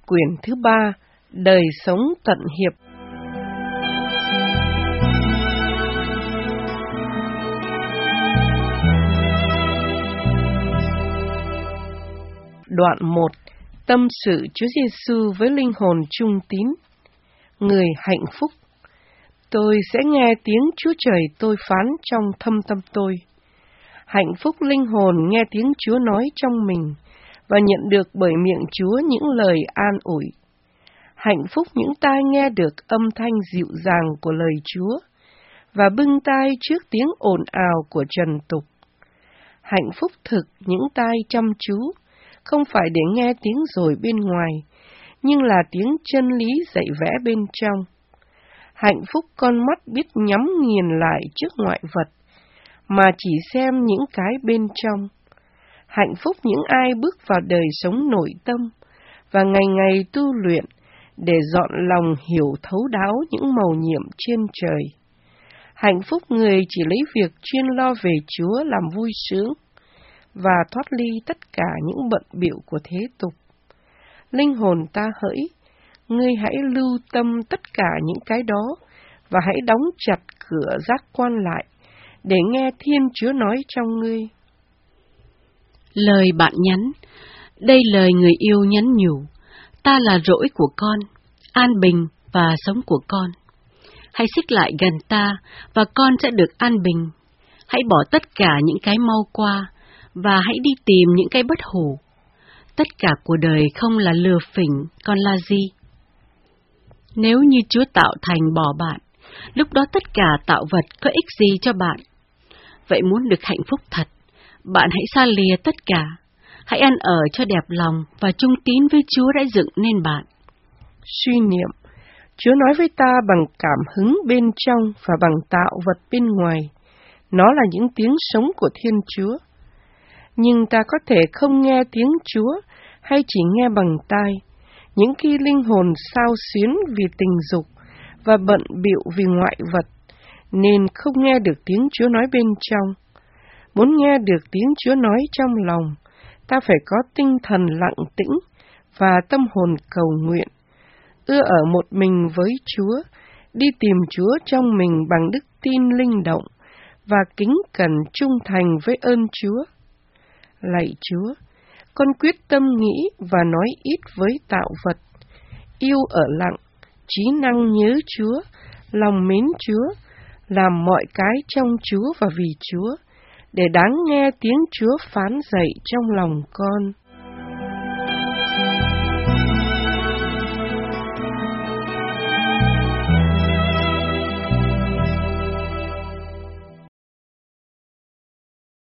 quyển thứ 3, Đời sống tận hiệp. Đoạn 1. Tâm sự Chúa Giêsu với linh hồn trung tín. Người hạnh phúc. Tôi sẽ nghe tiếng Chúa Trời tôi phán trong thâm tâm tôi. Hạnh phúc linh hồn nghe tiếng Chúa nói trong mình và nhận được bởi miệng Chúa những lời an ủi. Hạnh phúc những tai nghe được âm thanh dịu dàng của lời Chúa và bưng tai trước tiếng ồn ào của trần tục. Hạnh phúc thực những tai chăm chú, không phải để nghe tiếng rồi bên ngoài, nhưng là tiếng chân lý dạy vẽ bên trong. Hạnh phúc con mắt biết nhắm nghiền lại trước ngoại vật, mà chỉ xem những cái bên trong. Hạnh phúc những ai bước vào đời sống nội tâm và ngày ngày tu luyện để dọn lòng hiểu thấu đáo những mầu nhiệm trên trời. Hạnh phúc người chỉ lấy việc chuyên lo về Chúa làm vui sướng và thoát ly tất cả những bận bịu của thế tục. Linh hồn ta hỡi, ngươi hãy lưu tâm tất cả những cái đó và hãy đóng chặt cửa giác quan lại để nghe Thiên Chúa nói trong ngươi. Lời bạn nhắn, đây lời người yêu nhắn nhủ, ta là rỗi của con, an bình và sống của con. Hãy xích lại gần ta và con sẽ được an bình. Hãy bỏ tất cả những cái mau qua và hãy đi tìm những cái bất hủ. Tất cả của đời không là lừa phỉnh, còn là gì? Nếu như Chúa tạo thành bỏ bạn, lúc đó tất cả tạo vật có ích gì cho bạn? Vậy muốn được hạnh phúc thật, bạn hãy xa lìa tất cả. Hãy ăn ở cho đẹp lòng và trung tín với Chúa đã dựng nên bạn. Suy niệm, Chúa nói với ta bằng cảm hứng bên trong và bằng tạo vật bên ngoài. Nó là những tiếng sống của Thiên Chúa. Nhưng ta có thể không nghe tiếng Chúa hay chỉ nghe bằng tai. Những khi linh hồn xao xuyến vì tình dục và bận bịu vì ngoại vật, nên không nghe được tiếng Chúa nói bên trong. Muốn nghe được tiếng Chúa nói trong lòng, ta phải có tinh thần lặng tĩnh và tâm hồn cầu nguyện, ưa ở một mình với Chúa, đi tìm Chúa trong mình bằng đức tin linh động và kính cẩn trung thành với ơn Chúa. Lạy Chúa, con quyết tâm nghĩ và nói ít với tạo vật, yêu ở lặng, trí năng nhớ Chúa, lòng mến Chúa, làm mọi cái trong Chúa và vì Chúa, để đáng nghe tiếng Chúa phán dạy trong lòng con.